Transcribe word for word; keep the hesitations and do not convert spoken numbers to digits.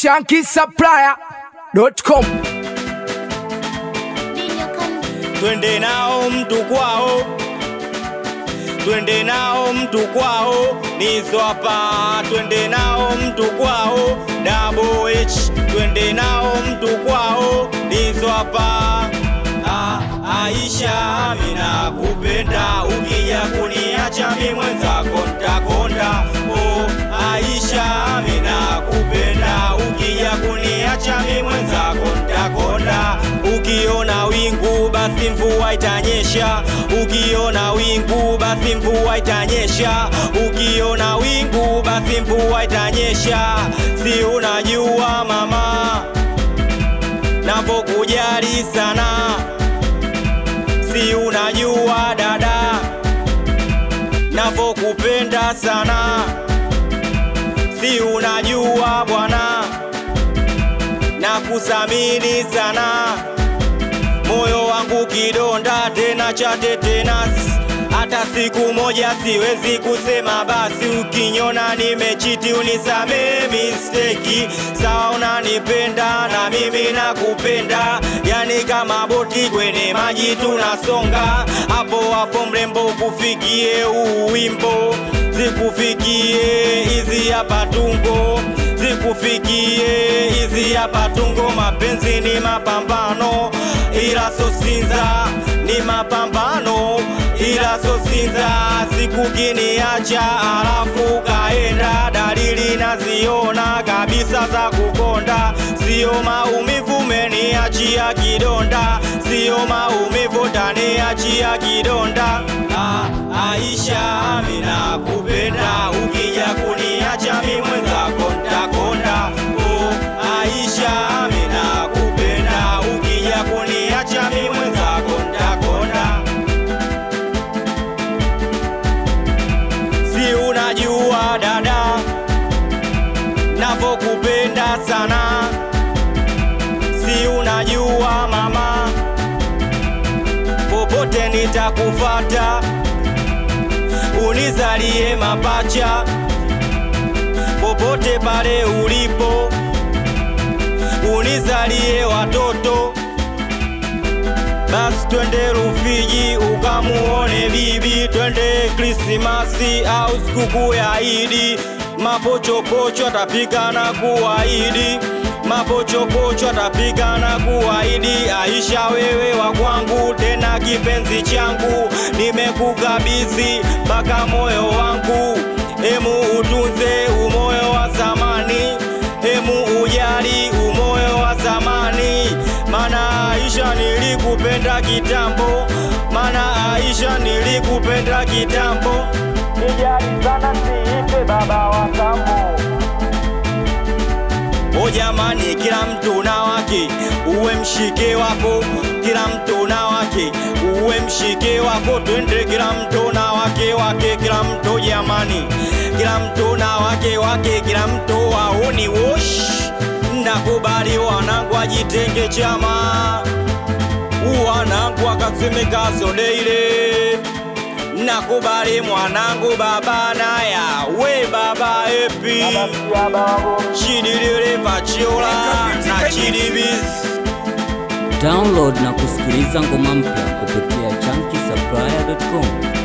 Shanky Supplier dot com. Twende nao mtu kwao, twende nao mtu kwao, nizo hapa. Twende nao mtu kwao, Double H. Twende nao mtu kwao, nizo hapa. Ah, Aisha mina kupenda, ukija kuniacha mimi mwenzako nitakonda. Oh, Aisha mina kupenda, ukija kuniacha mimi mwenzako nitakonda. Ukiona wingu basi mvua itanyesha, ukiona wingu basi mvua itanyesha, ukiona wingu basi mvua itanyesha. Si unajua mama napokujali sana, si unajua dada napokupenda sana, si unajua bwana nakusamini sana. Moyo wangu kidonda tena cha tetanus, hata siku moja siwezi kusema basi. Ukinyona nimechiti unisamee mistake, sawa unanipenda na mimi nakupenda, yani kama boti kwenye maji tunasonga. Hapo hapo mrembo kufikie huu wimbo, zikufikie hizi hapa tungo, zikufikie hizi hapa tungo. Mapenzi ni mapambano ila so sinza, ni mapambano ila so sinza. Siku kiniacha alafu kaenda, dalili naziona kabisa za kukonda. Sio maumivu meniachia kidonda, sio maumivu taniachia kidonda. Ah, Aisha mina kupenda, ukija kuniacha mimi mwenzako nitakonda. Oh, Aisha mina kupenda, ukija kuniacha mimi mwenzako nitakonda. Si unajua dada napokupenda sana, si unajua mama popote nitakufata, unizalie mapacha popote pale ulipo, unizalie watoto. Basi twende Rufiji ukamuone bibi, twende Krismasi au sikukuu ya Idi. Mapochopocho atapika na kuahidi, mapochopocho atapika na kuahidi. Aisha wewe wa kwangu tena kipenzi changu, nimekukabidhi mpaka moyo wangu. Hemu utunze umoyo wa zamani, hemu ujali umoyo wa zamani. Mana Aisha nilikupenda kitambo, mana Aisha nilikupenda kitambo. Nijali sana siite baba wa kambo. O jamani, kila mtu na wake, uwe mshike wako. Kila mtu na wake, uwe mshike wako. Twende kila mtu na wake wake, kila mtu jamani, kila mtu na wake wake, kila mtu waoni wosh. Nakubali wanangu ajitenge chama, wanangu akaseme kasode ile. Nakubali mwanangu baba naya, we baba epi Chidilile Vachiola na Chidibiz. Download na kusikiliza ngoma mpya kupitia Shanky Supplier dot com.